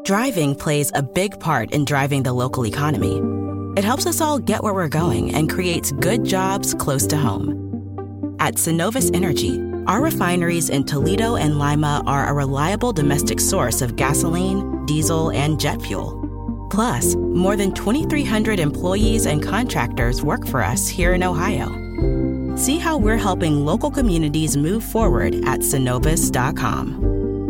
Driving plays a big part in driving the local economy. It helps us all get where we're going and creates good jobs close to home. At Synovus Energy, our refineries in Toledo and Lima are a reliable domestic source of gasoline, diesel, and jet fuel. Plus, more than 2,300 employees and contractors work for us here in Ohio. See how we're helping local communities move forward at Synovus.com.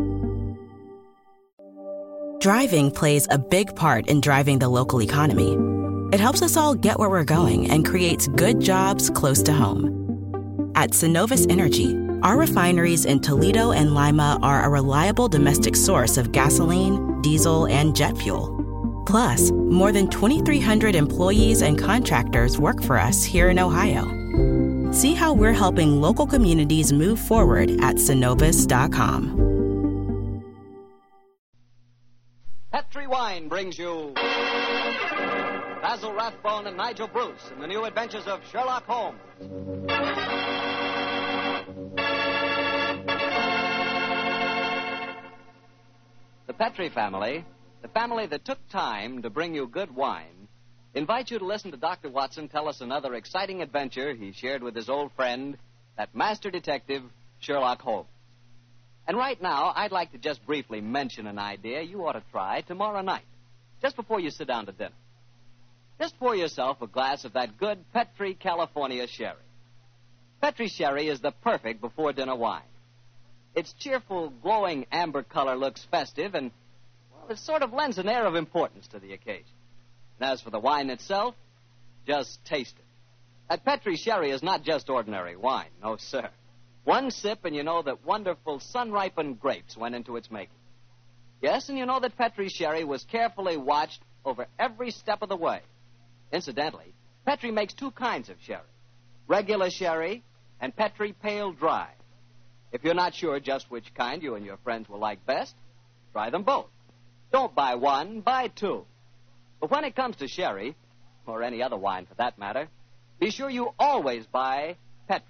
Driving plays a big part in driving the local economy. It helps us all get where we're going and creates good jobs close to home. At Synovus Energy, our refineries in Toledo and Lima are a reliable domestic source of gasoline, diesel, and jet fuel. Plus, more than 2,300 employees and contractors work for us here in Ohio. See how we're helping local communities move forward at Synovus.com. Petri Wine brings you Basil Rathbone and Nigel Bruce in the new adventures of Sherlock Holmes. The Petri family, the family that took time to bring you good wine, invite you to listen to Dr. Watson tell us another exciting adventure he shared with his old friend, that master detective, Sherlock Holmes. And right now, I'd like to just briefly mention an idea you ought to try tomorrow night, just before you sit down to dinner. Just pour yourself a glass of that good Petri California sherry. Petri sherry is the perfect before-dinner wine. Its cheerful, glowing amber color looks festive and, well, it sort of lends an air of importance to the occasion. And as for the wine itself, just taste it. That Petri sherry is not just ordinary wine, no, sir. One sip and you know that wonderful sun-ripened grapes went into its making. Yes, and you know that Petri sherry was carefully watched over every step of the way. Incidentally, Petri makes two kinds of sherry, regular sherry and Petri Pale Dry. If you're not sure just which kind you and your friends will like best, try them both. Don't buy one, buy two. But when it comes to sherry, or any other wine for that matter, be sure you always buy Petri.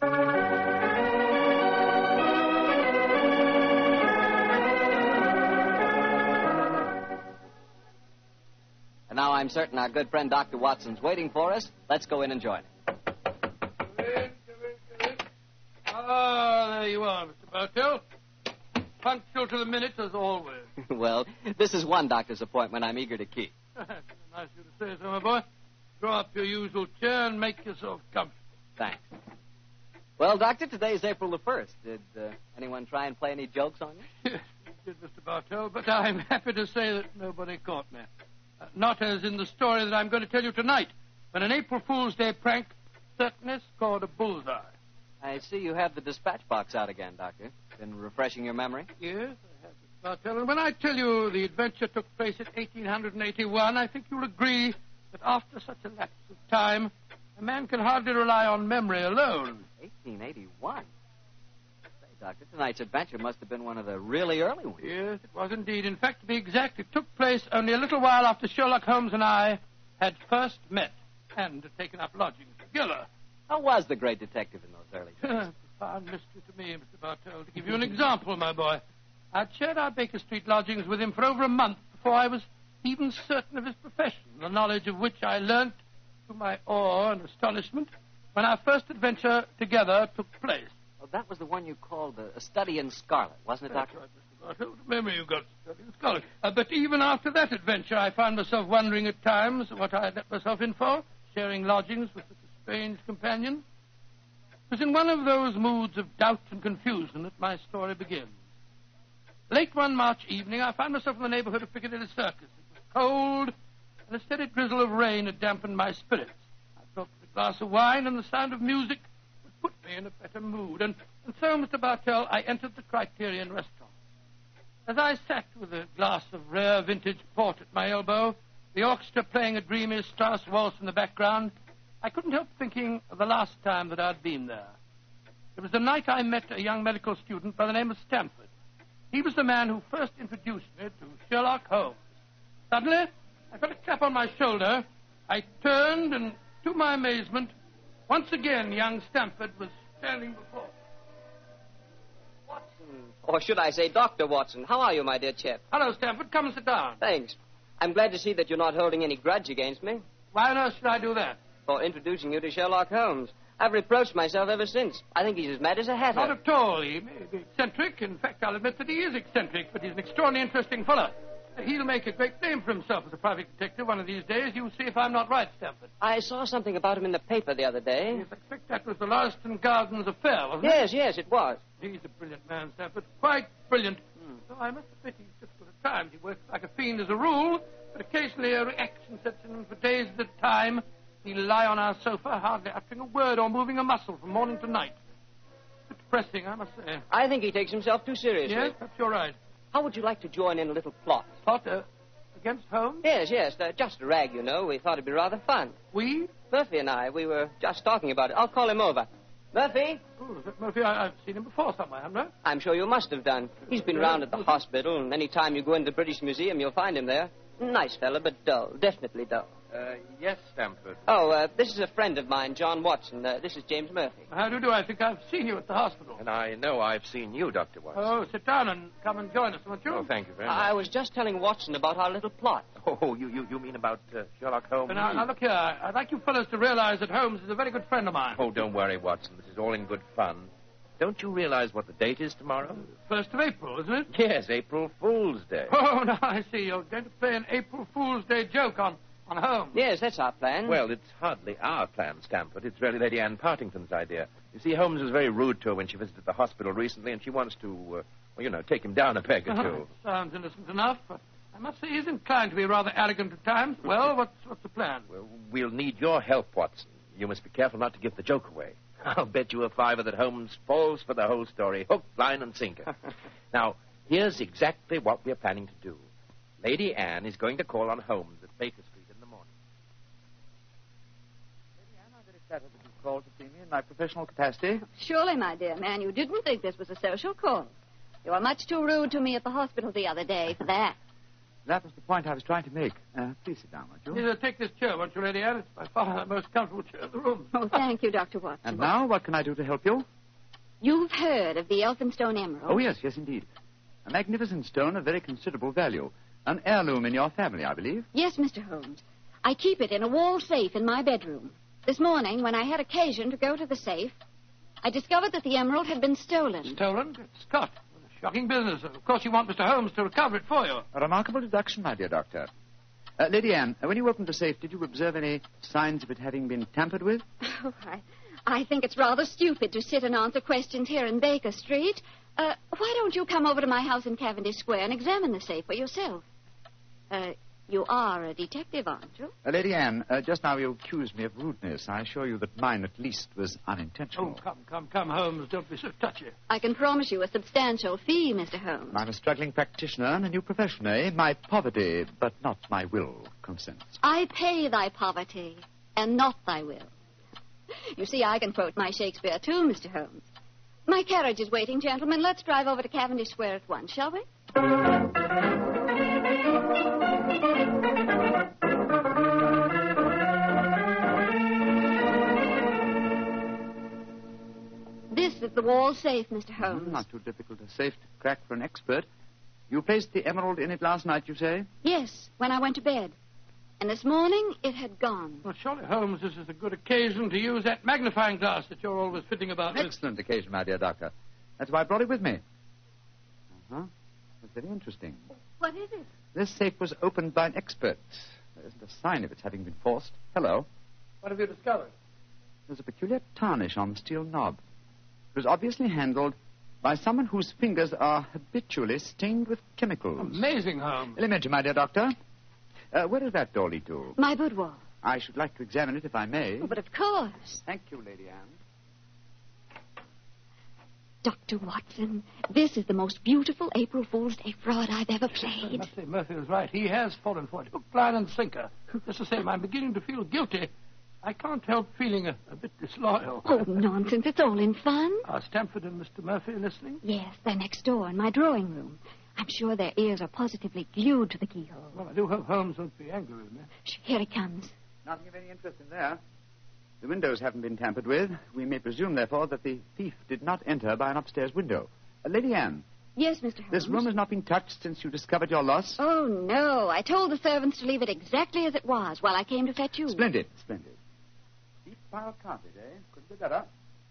And now I'm certain our good friend Dr. Watson's waiting for us. Let's go in and join him. Come in. Ah, there you are, Mr. Bartell. Punctual to the minute, as always. Well, this is one doctor's appointment I'm eager to keep. Nice of you to say so, my boy. Draw up your usual chair and make yourself comfortable. Thanks. Well, Doctor, today's April the 1st. Did anyone try and play any jokes on you? Yes, we did, Mr. Bartell, but I'm happy to say that nobody caught me. Not as in the story that I'm going to tell you tonight, when an April Fool's Day prank certainly scored a bullseye. I see you have the dispatch box out again, Doctor. Been refreshing your memory? Yes, I have, Mr. Bartell. And when I tell you the adventure took place in 1881, I think you'll agree that after such a lapse of time, a man can hardly rely on memory alone. 1881? Say, Doctor, tonight's adventure must have been one of the really early ones. Yes, it was indeed. In fact, to be exact, it took place only a little while after Sherlock Holmes and I had first met and had taken up lodgings together. How was the great detective in those early days? Profound mystery to me, Mr. Bartell. To give you an example, my boy, I'd shared our Baker Street lodgings with him for over a month before I was even certain of his profession, the knowledge of which I learnt to my awe and astonishment when our first adventure together took place. Oh, that was the one you called A Study in Scarlet, wasn't it, Doctor? That's right, Mr. Bartell. Remember you got Study in Scarlet. But even after that adventure, I found myself wondering at times what I had let myself in for, sharing lodgings with such a strange companion. It was in one of those moods of doubt and confusion that my story begins. Late one March evening, I found myself in the neighborhood of Piccadilly Circus. It was cold, and a steady drizzle of rain had dampened my spirits. I thought that a glass of wine and the sound of music would put me in a better mood. And so, Mr. Bartell, I entered the Criterion restaurant. As I sat with a glass of rare vintage port at my elbow, the orchestra playing a dreamy Strauss waltz in the background, I couldn't help thinking of the last time that I'd been there. It was the night I met a young medical student by the name of Stamford. He was the man who first introduced me to Sherlock Holmes. Suddenly, I felt a tap on my shoulder. I turned, and to my amazement, once again young Stamford was standing before me. Watson, Or should I say Dr. Watson. How are you, my dear chap? Hello, Stamford. Come and sit down. Thanks. I'm glad to see that you're not holding any grudge against me Why on earth should I do that? for introducing you to Sherlock Holmes. I've reproached myself ever since. I think he's as mad as a hatter. Not at all. He may be eccentric. In fact, I'll admit that he is eccentric, but he's an extraordinarily interesting fellow. He'll make a great name for himself as a private detective one of these days. You'll see if I'm not right, Stamford. I saw something about him in the paper the other day. Yes, I expect that was the Larston Gardens affair, wasn't Yes, it was. it? He's a brilliant man, Stamford. Quite brilliant. Though I must admit he's difficult at times. He works like a fiend as a rule, but occasionally a reaction sets in for days at a time. He'll lie on our sofa, hardly uttering a word or moving a muscle from morning to night. It's depressing, I must say. I think he takes himself too seriously. Yes, perhaps you're right. How would you like to join in a little plot? Potter, against Holmes? Yes, just a rag, you know. We thought it'd be rather fun. We? Murphy and I, we were just talking about it. I'll call him over. Murphy? Oh, is that Murphy? I've seen him before somewhere, haven't I? I'm sure you must have done. He's been round at the hospital, and any time you go into the British Museum, you'll find him there. Nice fella, but dull. Definitely dull. Yes, Stamford. Oh, this is a friend of mine, John Watson. This is James Murphy. How do you do? I think I've seen you at the hospital. And I know I've seen you, Dr. Watson. Oh, sit down and come and join us, won't you? Oh, thank you very much. I was just telling Watson about our little plot. Oh, you mean about Sherlock Holmes? Now, look here. I'd like you fellows to realize that Holmes is a very good friend of mine. Oh, don't worry, Watson. This is all in good fun. Don't you realize what the date is tomorrow? 1st of April, isn't it? Yes, April Fool's Day. Oh, now I see. You're going to play an April Fool's Day joke on Holmes. Yes, that's our plan. Well, it's hardly our plan, Stamford. It's really Lady Anne Partington's idea. You see, Holmes was very rude to her when she visited the hospital recently, and she wants to, take him down a peg or two. Sounds innocent enough, but I must say he's inclined to be rather arrogant at times. Well, what's the plan? Well, we'll need your help, Watson. You must be careful not to give the joke away. I'll bet you a $5 that Holmes falls for the whole story, hook, line, and sinker. Now, here's exactly what we're planning to do. Lady Anne is going to call on Holmes at Baker Street in the morning. Lady Anne, I'm very flattered that you've called to see me in my professional capacity. Surely, my dear man, you didn't think this was a social call. You were much too rude to me at the hospital the other day for that. That was the point I was trying to make. Please sit down, won't you? Take this chair, won't you, Lady Anne? It's by far the most comfortable chair in the room. Oh, thank you, Dr. Watson. And now, what can I do to help you? You've heard of the Elphinstone Emerald? Oh, yes, indeed. A magnificent stone of very considerable value. An heirloom in your family, I believe. Yes, Mr. Holmes. I keep it in a wall safe in my bedroom. This morning, when I had occasion to go to the safe, I discovered that the emerald had been stolen. Stolen? Good Scott. What a shocking business. Of course, you want Mr. Holmes to recover it for you. A remarkable deduction, my dear doctor. Lady Anne, when you opened the safe, did you observe any signs of it having been tampered with? Oh, I think it's rather stupid to sit and answer questions here in Baker Street. Why don't you come over to my house in Cavendish Square and examine the safe for yourself? You are a detective, aren't you? Lady Anne, just now you accused me of rudeness. I assure you that mine, at least, was unintentional. Oh, come, Holmes. Don't be so touchy. I can promise you a substantial fee, Mr. Holmes. I'm a struggling practitioner in a new profession, eh? My poverty, but not my will, consents. I pay thy poverty, and not thy will. You see, I can quote my Shakespeare, too, Mr. Holmes. My carriage is waiting, gentlemen. Let's drive over to Cavendish Square at once, shall we? This is the wall safe, Mr. Holmes. Not too difficult a safe to crack for an expert. You placed the emerald in it last night, you say? Yes, when I went to bed. And this morning, it had gone. Well, surely, Holmes, this is a good occasion to use that magnifying glass that you're always fiddling about with. Excellent occasion, my dear doctor. That's why I brought it with me. Uh-huh. That's very interesting. What is it? This safe was opened by an expert. There isn't a sign of its having been forced. Hello. What have you discovered? There's a peculiar tarnish on the steel knob. It was obviously handled by someone whose fingers are habitually stained with chemicals. Amazing, Holmes. Elementary, my dear doctor. Where does that door lead to? My boudoir. I should like to examine it, if I may. Oh, but of course. Thank you, Lady Anne. Dr. Watson, this is the most beautiful April Fool's Day fraud I've ever I played. must say, Murphy was right. He has fallen for it. Hook, line, and sinker. Just the same, I'm beginning to feel guilty. I can't help feeling a bit disloyal. Oh, nonsense. It's all in fun. Are Stamford and Mr. Murphy listening? Yes, they're next door in my drawing room. I'm sure their ears are positively glued to the keyhole. Well, I do hope Holmes won't be angry with me. Shh, here he comes. Nothing of any interest in there. The windows haven't been tampered with. We may presume, therefore, that the thief did not enter by an upstairs window. Lady Anne, Yes, Mr. Holmes. this room has not been touched since you discovered your loss? Oh, no. I told the servants to leave it exactly as it was while I came to fetch you. Splendid. Deep pile carpet, eh? Couldn't be better.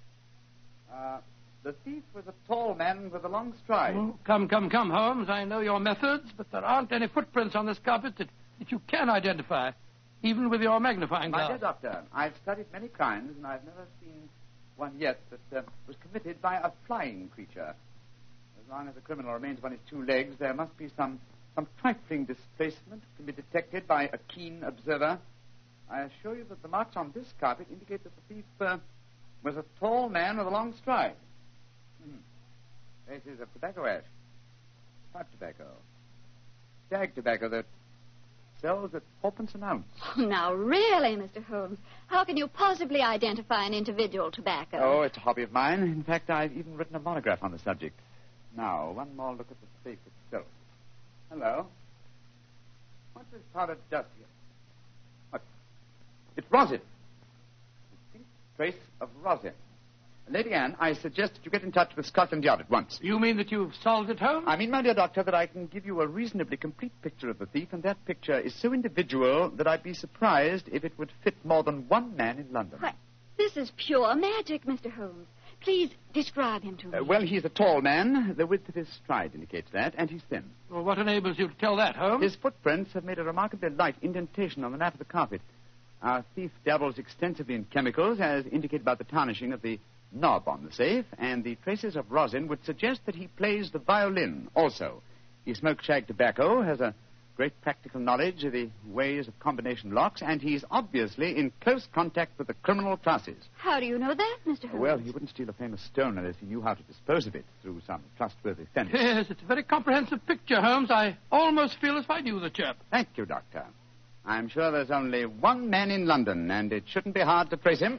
The thief was a tall man with a long stride. Oh, come, Holmes. I know your methods, but there aren't any footprints on this carpet that you can identify, even with your magnifying glass. My dear doctor, I've studied many crimes, and I've never seen one yet that was committed by a flying creature. As long as a criminal remains on his two legs, there must be some trifling displacement can be detected by a keen observer. I assure you that the marks on this carpet indicate that the thief was a tall man with a long stride. Traces of tobacco ash. Pipe tobacco. Stag tobacco that sells at 4p an ounce. Oh, now, really, Mr. Holmes, how can you possibly identify an individual tobacco? Oh, it's a hobby of mine. In fact, I've even written a monograph on the subject. Now, one more look at the safe itself. Hello. What's this powdered dust here? What? It's rosin. Distinct trace of rosin. Lady Anne, I suggest that you get in touch with Scotland Yard at once. You mean that you've solved it, Holmes? I mean, my dear doctor, that I can give you a reasonably complete picture of the thief, and that picture is so individual that I'd be surprised if it would fit more than one man in London. Why, this is pure magic, Mr. Holmes. Please describe him to me. Well, he's a tall man. The width of his stride indicates that, and he's thin. Well, what enables you to tell that, Holmes? His footprints have made a remarkably light indentation on the nap of the carpet. Our thief dabbles extensively in chemicals, as indicated by the tarnishing of the knob on the safe, and the traces of rosin would suggest that he plays the violin also. He smokes shag tobacco, has a great practical knowledge of the ways of combination locks, and he's obviously in close contact with the criminal classes. How do you know that, Mr. Holmes? Well, he wouldn't steal a famous stone unless he knew how to dispose of it through some trustworthy fence. Yes, it's a very comprehensive picture, Holmes. I almost feel as if I knew the chap. Thank you, Doctor. I'm sure there's only one man in London, and it shouldn't be hard to trace him.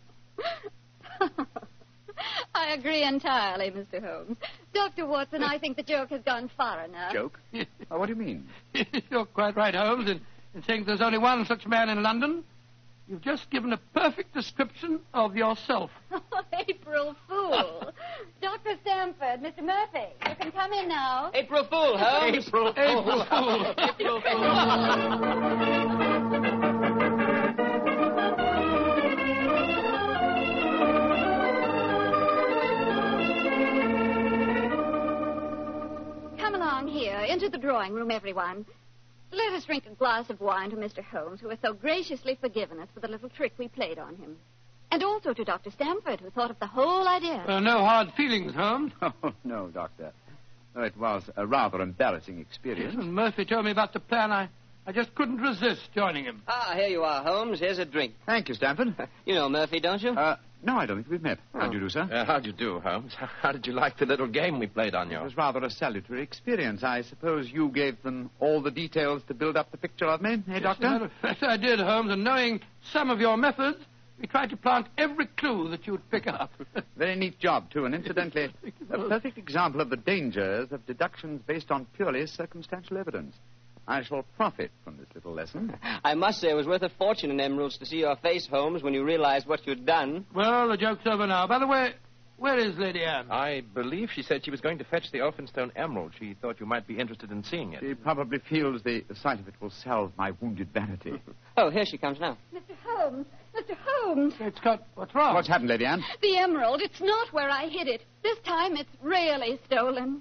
I agree entirely, Mr. Holmes. Dr. Watson, I think the joke has gone far enough. Joke? Oh, what do you mean? You're quite right, Holmes, in saying there's only one such man in London. You've just given a perfect description of yourself. April Fool. Dr. Stamford, Mr. Murphy, you can come in now. April Fool, Holmes. April Fool. April Fool. Here, into the drawing room, everyone. Let us drink a glass of wine to Mr. Holmes, who has so graciously forgiven us for the little trick we played on him. And also to Dr. Stamford, who thought of the whole idea. No hard feelings, Holmes. Oh, no, Doctor. Oh, it was a rather embarrassing experience. When Murphy told me about the plan, I just couldn't resist joining him. Ah, here you are, Holmes. Here's a drink. Thank you, Stamford. You know Murphy, don't you? No, I don't think we've met. How do you do, sir? How do you do, Holmes? How did you like the little game we played on you? It was rather a salutary experience. I suppose you gave them all the details to build up the picture of me, eh, Doctor? Yes, I did, Holmes, and knowing some of your methods, we tried to plant every clue that you'd pick up. Very neat job, too, and incidentally, a perfect example of the dangers of deductions based on purely circumstantial evidence. I shall profit from this little lesson. I must say it was worth a fortune in emeralds to see your face, Holmes, when you realized what you'd done. Well, the joke's over now. By the way, where is Lady Anne? I believe she said she was going to fetch the Elphinstone emerald. She thought you might be interested in seeing it. She probably feels the sight of it will salve my wounded vanity. Oh, here she comes now. Mr. Holmes! Mr. Holmes! It's got... What's wrong? What's happened, Lady Anne? The emerald. It's not where I hid it. This time it's really stolen.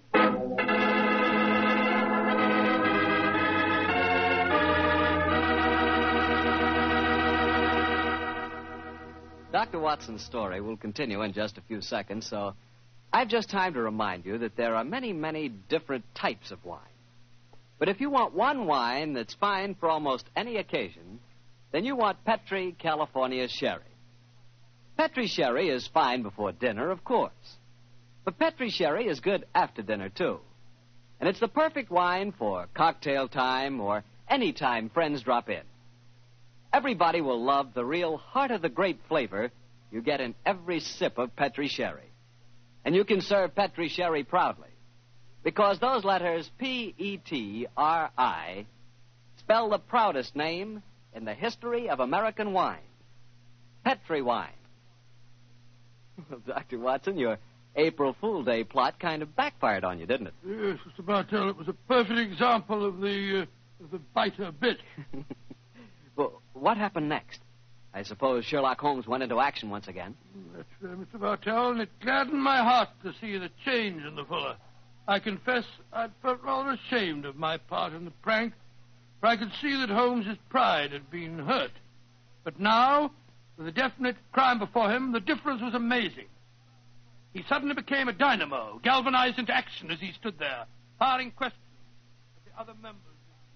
Dr. Watson's story will continue in just a few seconds, so I've just time to remind you that there are many, many different types of wine. But if you want one wine that's fine for almost any occasion, then you want Petri California Sherry. Petri Sherry is fine before dinner, of course. But Petri Sherry is good after dinner, too. And it's the perfect wine for cocktail time or any time friends drop in. Everybody will love the real heart-of-the-grape flavor you get in every sip of Petri Sherry. And you can serve Petri Sherry proudly, because those letters P-E-T-R-I spell the proudest name in the history of American wine. Petri wine. Well, Dr. Watson, you're April Fool's Day plot kind of backfired on you, didn't it? Yes, Mr. Bartell, it was a perfect example of the biter bit. Well, what happened next? I suppose Sherlock Holmes went into action once again. That's right, Mr. Bartell, and it gladdened my heart to see the change in the fella. I confess I'd felt rather ashamed of my part in the prank, for I could see that Holmes's pride had been hurt. But now, with a definite crime before him, the difference was amazing. He suddenly became a dynamo, galvanized into action as he stood there, firing questions at the other members.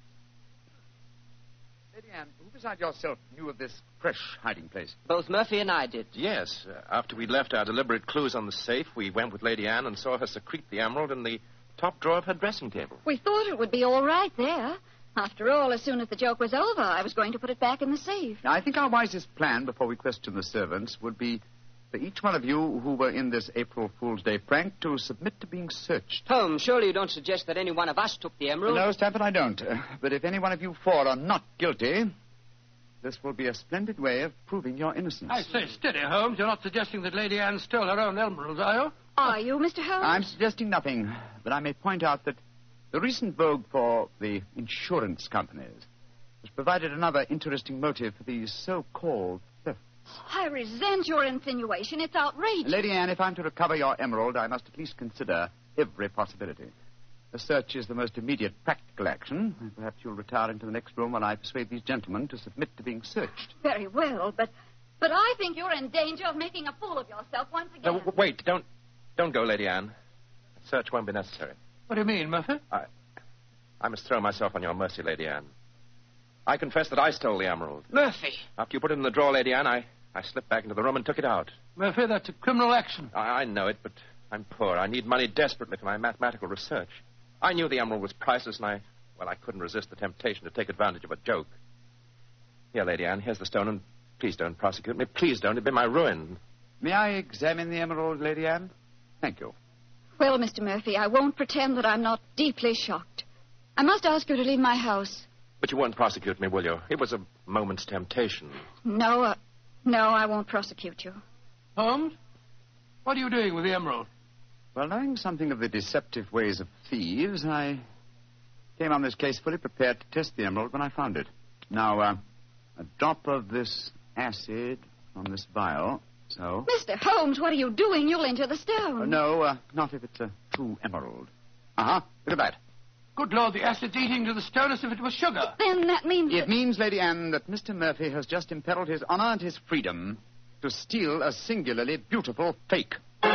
Lady Anne, who beside yourself knew of this fresh hiding place? Both Murphy and I did. Yes. After we'd left our deliberate clues on the safe, we went with Lady Anne and saw her secrete the emerald in the top drawer of her dressing table. We thought it would be all right there. After all, as soon as the joke was over, I was going to put it back in the safe. Now, I think our wisest plan before we question the servants would be for each one of you who were in this April Fool's Day prank to submit to being searched. Holmes, surely you don't suggest that any one of us took the emerald? No, Stanford, I don't. But if any one of you four are not guilty, this will be a splendid way of proving your innocence. I say, steady, Holmes. You're not suggesting that Lady Anne stole her own emeralds, are you? Are you, Mr. Holmes? I'm suggesting nothing, but I may point out that the recent vogue for the insurance companies has provided another interesting motive for these so-called thefts. I resent your insinuation. It's outrageous. Lady Anne, if I'm to recover your emerald, I must at least consider every possibility. A search is the most immediate practical action. Perhaps you'll retire into the next room while I persuade these gentlemen to submit to being searched. Very well, but I think you're in danger of making a fool of yourself once again. No, wait, don't go, Lady Anne. A search won't be necessary. What do you mean, Murphy? I must throw myself on your mercy, Lady Anne. I confess that I stole the emerald. Murphy! After you put it in the drawer, Lady Anne, I slipped back into the room and took it out. Murphy, that's a criminal action. I know it, but I'm poor. I need money desperately for my mathematical research. I knew the emerald was priceless, and I couldn't resist the temptation to take advantage of a joke. Here, Lady Anne, here's the stone, and please don't prosecute me. Please don't. It'd be my ruin. May I examine the emerald, Lady Anne? Thank you. Well, Mr. Murphy, I won't pretend that I'm not deeply shocked. I must ask you to leave my house. But you won't prosecute me, will you? It was a moment's temptation. No, I won't prosecute you. Holmes, what are you doing with the emerald? Well, knowing something of the deceptive ways of thieves, I came on this case fully prepared to test the emerald when I found it. Now, a drop of this acid from this vial, so... Mr. Holmes, what are you doing? You'll injure the stone. No, not if it's a true emerald. Uh-huh, look at that. Good Lord, the acid's eating to the stone as if it was sugar. But then that means It means, Lady Anne, that Mr. Murphy has just imperiled his honor and his freedom to steal a singularly beautiful fake.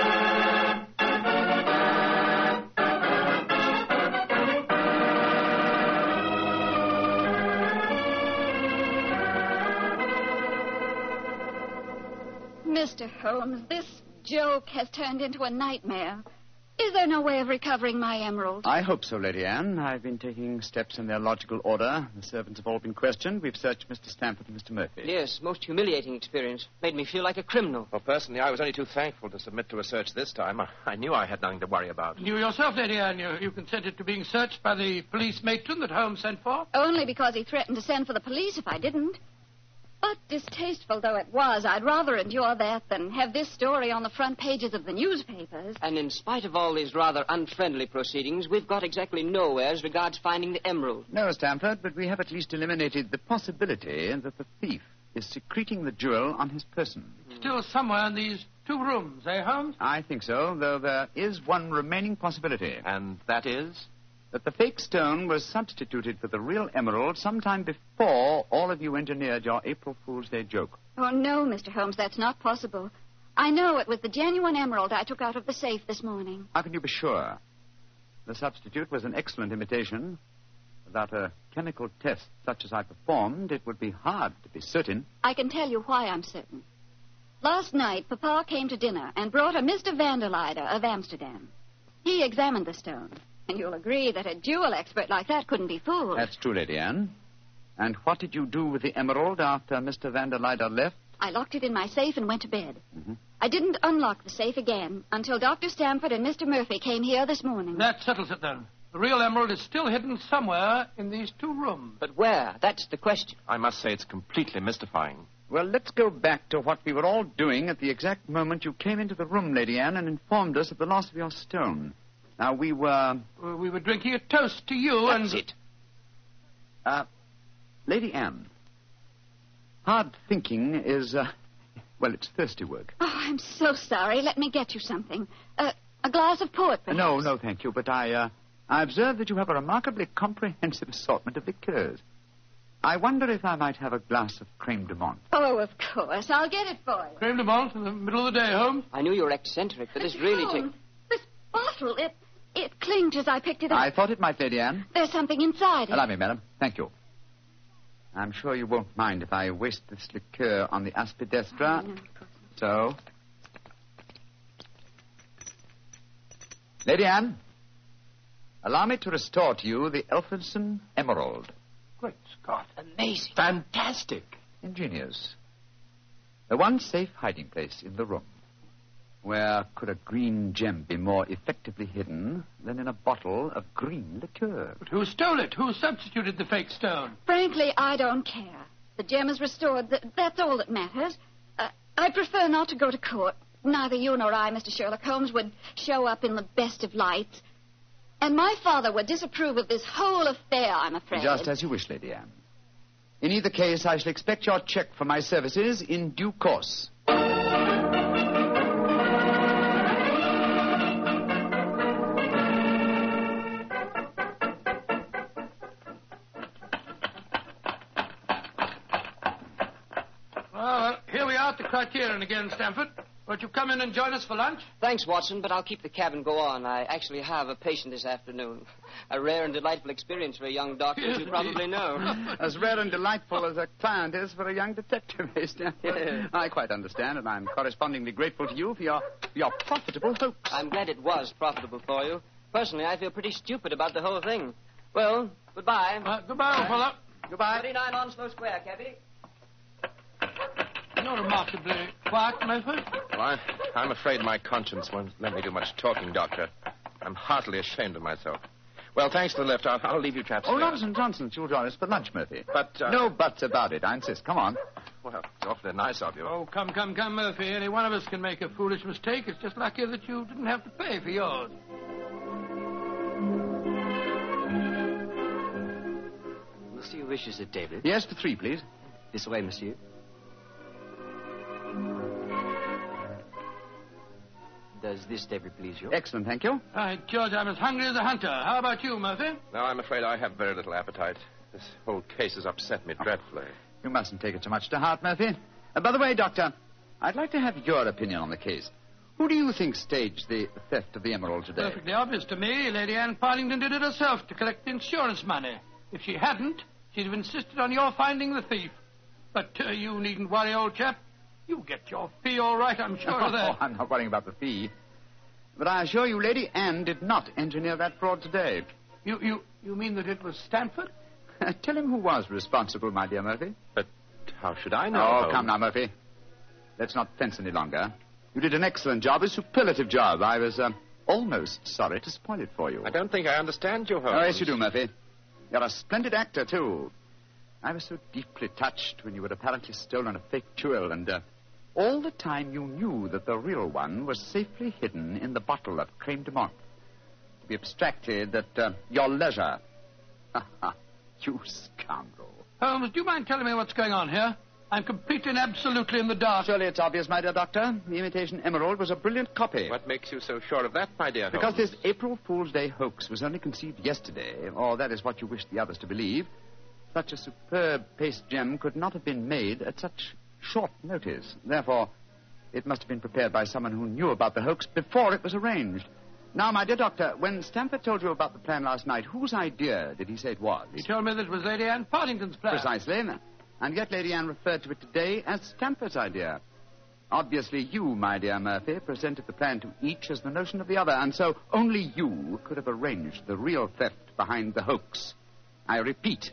Mr. Holmes, this joke has turned into a nightmare. Is there no way of recovering my emerald? I hope so, Lady Anne. I've been taking steps in their logical order. The servants have all been questioned. We've searched Mr. Stamford and Mr. Murphy. Yes, most humiliating experience. Made me feel like a criminal. Well, personally, I was only too thankful to submit to a search this time. I knew I had nothing to worry about. You yourself, Lady Anne, you consented to being searched by the police matron that Holmes sent for? Only because he threatened to send for the police if I didn't. But distasteful though it was, I'd rather endure that than have this story on the front pages of the newspapers. And in spite of all these rather unfriendly proceedings, we've got exactly nowhere as regards finding the emerald. No, Stamford, but we have at least eliminated the possibility that the thief is secreting the jewel on his person. Still somewhere in these two rooms, eh, Holmes? I think so, though there is one remaining possibility. And that is? That the fake stone was substituted for the real emerald sometime before all of you engineered your April Fool's Day joke. Oh, no, Mr. Holmes, that's not possible. I know it was the genuine emerald I took out of the safe this morning. How can you be sure? The substitute was an excellent imitation. Without a chemical test such as I performed, it would be hard to be certain. I can tell you why I'm certain. Last night, Papa came to dinner and brought a Mr. Vanderleider of Amsterdam. He examined the stone. And you'll agree that a jewel expert like that couldn't be fooled. That's true, Lady Anne. And what did you do with the emerald after Mr. Vanderleider left? I locked it in my safe and went to bed. Mm-hmm. I didn't unlock the safe again until Dr. Stamford and Mr. Murphy came here this morning. That settles it, then. The real emerald is still hidden somewhere in these two rooms. But where? That's the question. I must say it's completely mystifying. Well, let's go back to what we were all doing at the exact moment you came into the room, Lady Anne, and informed us of the loss of your stone. Now, we were... We were drinking a toast to you That's and... it. Lady Anne, hard thinking is, well, it's thirsty work. Oh, I'm so sorry. Let me get you something. A glass of port, perhaps? No, thank you, but I observe that you have a remarkably comprehensive assortment of liqueurs. I wonder if I might have a glass of creme de menthe. Oh, of course. I'll get it for you. Creme de menthe in the middle of the day, Holmes. I knew you were eccentric, but this really Holmes, this bottle, it clinked as I picked it up. I thought it might, Lady Anne. There's something inside it. Allow me, madam. Thank you. I'm sure you won't mind if I waste this liqueur on the aspidestra. No, of course not. So... Lady Anne, allow me to restore to you the Elphinstone Emerald. Great Scott. Amazing. Fantastic. Ingenious. The one safe hiding place in the room. Where could a green gem be more effectively hidden than in a bottle of green liqueur? But who stole it? Who substituted the fake stone? Frankly, I don't care. The gem is restored. That's all that matters. I prefer not to go to court. Neither you nor I, Mr. Sherlock Holmes, would show up in the best of lights. And my father would disapprove of this whole affair, I'm afraid. Just as you wish, Lady Anne. In either case, I shall expect your check for my services in due course. Well, here we are at the Criterion again, Stamford. Won't you come in and join us for lunch? Thanks, Watson, but I'll keep the cab and go on. I actually have a patient this afternoon. A rare and delightful experience for a young doctor, as you probably know. As rare and delightful as a client is for a young detective, Mr. Yeah. I quite understand, and I'm correspondingly grateful to you for your profitable hoax. I'm glad it was profitable for you. Personally, I feel pretty stupid about the whole thing. Well, goodbye. Goodbye, old fellow. Goodbye. 39 Onslow Square, cabby. You're remarkably quiet, Milford. Well, I'm afraid my conscience won't let me do much talking, Doctor. I'm heartily ashamed of myself. Well, thanks for the lift. I'll leave you chaps. Oh, there. nonsense. You'll join us for lunch, Murphy. But, No buts about it. I insist. Come on. Well, it's awfully nice of you. Oh, come, Murphy. Any one of us can make a foolish mistake. It's just lucky that you didn't have to pay for yours. Monsieur wishes it, David. Yes, for 3, please. This way, monsieur. Does this, David, please you? Excellent, thank you. By George, I'm as hungry as a hunter. How about you, Murphy? No, I'm afraid I have very little appetite. This whole case has upset me dreadfully. You mustn't take it too much to heart, Murphy. By the way, Doctor, I'd like to have your opinion on the case. Who do you think staged the theft of the emerald today? Perfectly obvious to me. Lady Anne Partington did it herself to collect insurance money. If she hadn't, she'd have insisted on your finding the thief. But you needn't worry, old chap. You get your fee all right, I'm sure of that. Oh, I'm not worrying about the fee. But I assure you, Lady Anne did not engineer that fraud today. You mean that it was Stanford? Tell him who was responsible, my dear Murphy. But how should I know? Oh, Holmes? come now, Murphy. Let's not fence any longer. You did an excellent job, a superlative job. I was almost sorry to spoil it for you. I don't think I understand you, Holmes. Oh, yes, you do, Murphy. You're a splendid actor, too. I was so deeply touched when you had apparently stolen a fake jewel, and all the time you knew that the real one was safely hidden in the bottle of creme de menthe. To be abstracted at your leisure. You scoundrel. Holmes, do you mind telling me what's going on here? I'm completely and absolutely in the dark. Surely it's obvious, my dear doctor. The imitation emerald was a brilliant copy. What makes you so sure of that, my dear Because Holmes? this April Fool's Day hoax was only conceived yesterday, or that is what you wish the others to believe. Such a superb paste gem could not have been made at such short notice. Therefore, it must have been prepared by someone who knew about the hoax before it was arranged. Now, my dear doctor, when Stamford told you about the plan last night, whose idea did he say it was? He told me that it was Lady Anne Partington's plan. Precisely. And yet Lady Anne referred to it today as Stamford's idea. Obviously, you, my dear Murphy, presented the plan to each as the notion of the other, and so only you could have arranged the real theft behind the hoax. I repeat,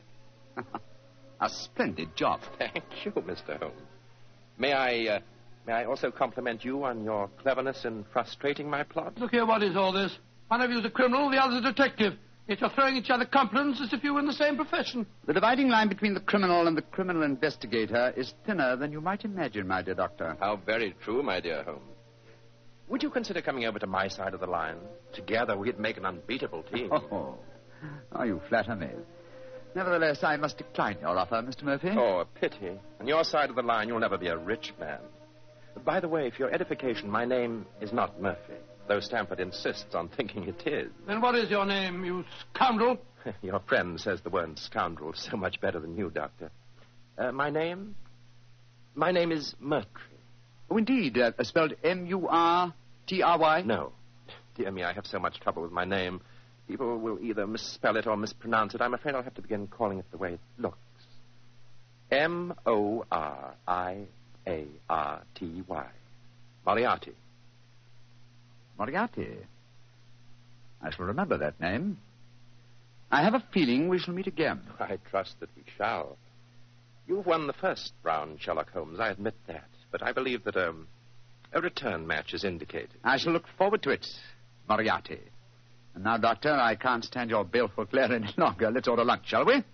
a splendid job. Thank you, Mr. Holmes. May I also compliment you on your cleverness in frustrating my plot? Look here, what is all this? One of you's a criminal, the other's a detective. Yet you're throwing each other compliments as if you were in the same profession. The dividing line between the criminal and the criminal investigator is thinner than you might imagine, my dear doctor. How very true, my dear Holmes. Would you consider coming over to my side of the line? Together, we'd make an unbeatable team. Oh, you flatter me. Nevertheless, I must decline your offer, Mr. Murphy. Oh, a pity. On your side of the line, you'll never be a rich man. By the way, for your edification, my name is not Murphy, though Stamford insists on thinking it is. Then what is your name, you scoundrel? Your friend says the word scoundrel so much better than you, Doctor. My name is Murtry. Oh, indeed. Spelled M-U-R-T-R-Y? No. Dear me, I have so much trouble with my name. People will either misspell it or mispronounce it. I'm afraid I'll have to begin calling it the way it looks. M-O-R-I-A-R-T-Y. Moriarty. Moriarty. I shall remember that name. I have a feeling we shall meet again. I trust that we shall. You've won the first round, Sherlock Holmes. I admit that. But I believe that a return match is indicated. I shall look forward to it, Moriarty. And now, Doctor, I can't stand your baleful glare any longer. Let's order lunch, shall we?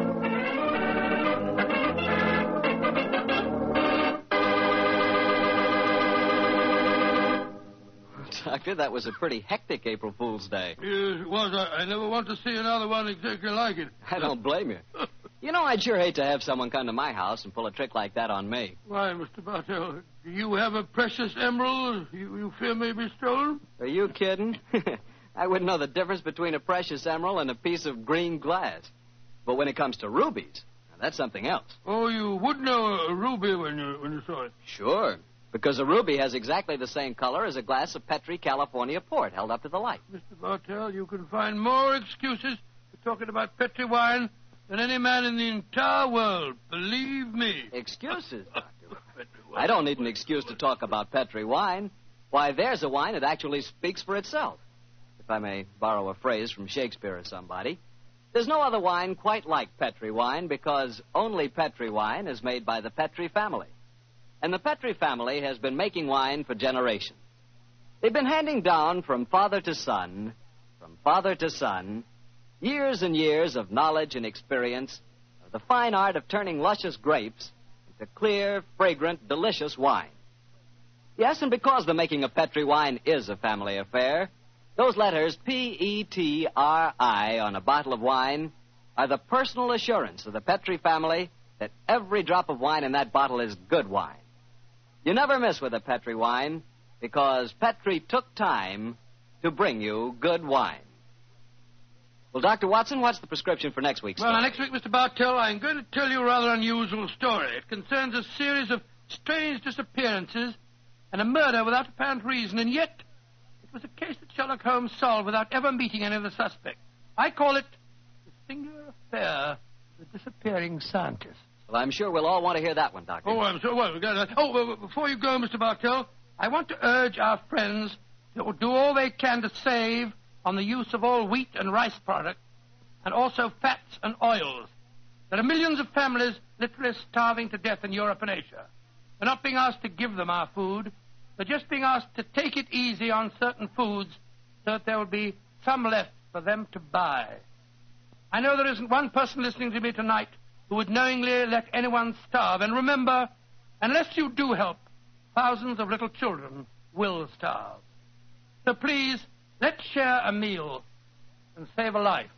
Doctor, that was a pretty hectic April Fool's Day. Yes, it was. I never want to see another one exactly like it. I don't blame you. You know, I'd sure hate to have someone come to my house and pull a trick like that on me. Why, Mr. Bartell, do you have a precious emerald you fear may be stolen? Are you kidding? I wouldn't know the difference between a precious emerald and a piece of green glass. But when it comes to rubies, that's something else. Oh, you would know a ruby when you saw it? Sure, because a ruby has exactly the same color as a glass of Petri California port held up to the light. Mr. Bartell, you can find more excuses for talking about Petri wine than any man in the entire world. Believe me. Excuses, Doctor? I don't need an excuse to talk about Petri wine. Why, there's a wine that actually speaks for itself. If I may borrow a phrase from Shakespeare or somebody. There's no other wine quite like Petri wine because only Petri wine is made by the Petri family. And the Petri family has been making wine for generations. They've been handing down from father to son, years and years of knowledge and experience of the fine art of turning luscious grapes into clear, fragrant, delicious wine. Yes, and because the making of Petri wine is a family affair, those letters P-E-T-R-I on a bottle of wine are the personal assurance of the Petri family that every drop of wine in that bottle is good wine. You never miss with a Petri wine because Petri took time to bring you good wine. Well, Dr. Watson, what's the prescription for next week's story? Well, next week, Mr. Bartell, I'm going to tell you a rather unusual story. It concerns a series of strange disappearances and a murder without apparent reason, and yet it was a case that Sherlock Holmes solved without ever meeting any of the suspects. I call it the singular affair of the disappearing scientist. Well, I'm sure we'll all want to hear that one, Doctor. Oh, I'm sure. Well, before you go, Mr. Bartell, I want to urge our friends to do all they can to save on the use of all wheat and rice products, and also fats and oils. There are millions of families literally starving to death in Europe and Asia. We're not being asked to give them our food. They're just being asked to take it easy on certain foods so that there will be some left for them to buy. I know there isn't one person listening to me tonight who would knowingly let anyone starve. And remember, unless you do help, thousands of little children will starve. So please, let's share a meal and save a life.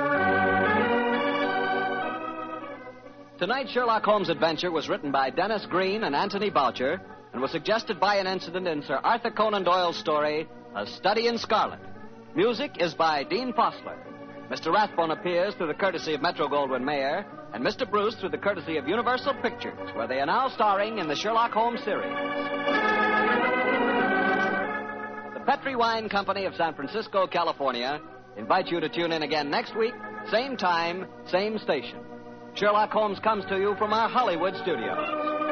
Tonight's Sherlock Holmes adventure was written by Dennis Green and Anthony Boucher and was suggested by an incident in Sir Arthur Conan Doyle's story, A Study in Scarlet. Music is by Dean Fossler. Mr. Rathbone appears through the courtesy of Metro-Goldwyn-Mayer, and Mr. Bruce through the courtesy of Universal Pictures, where they are now starring in the Sherlock Holmes series. The Petri Wine Company of San Francisco, California, invite you to tune in again next week, same time, same station. Sherlock Holmes comes to you from our Hollywood studios.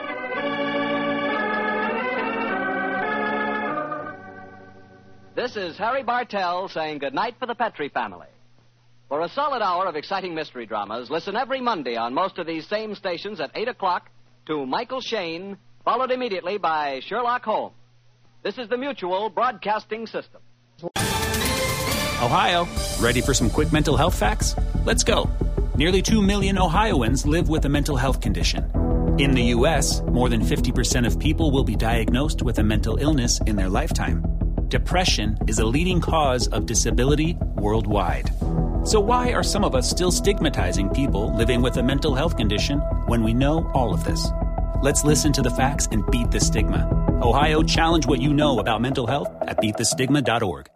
This is Harry Bartell saying goodnight for the Petri family. For a solid hour of exciting mystery dramas, listen every Monday on most of these same stations at 8 o'clock to Michael Shayne, followed immediately by Sherlock Holmes. This is the Mutual Broadcasting System. Ohio, ready for some quick mental health facts? Let's go. Nearly 2 million Ohioans live with a mental health condition. In the U.S., more than 50% of people will be diagnosed with a mental illness in their lifetime. Depression is a leading cause of disability worldwide. So why are some of us still stigmatizing people living with a mental health condition when we know all of this? Let's listen to the facts and beat the stigma. Ohio, challenge what you know about mental health at beatthestigma.org.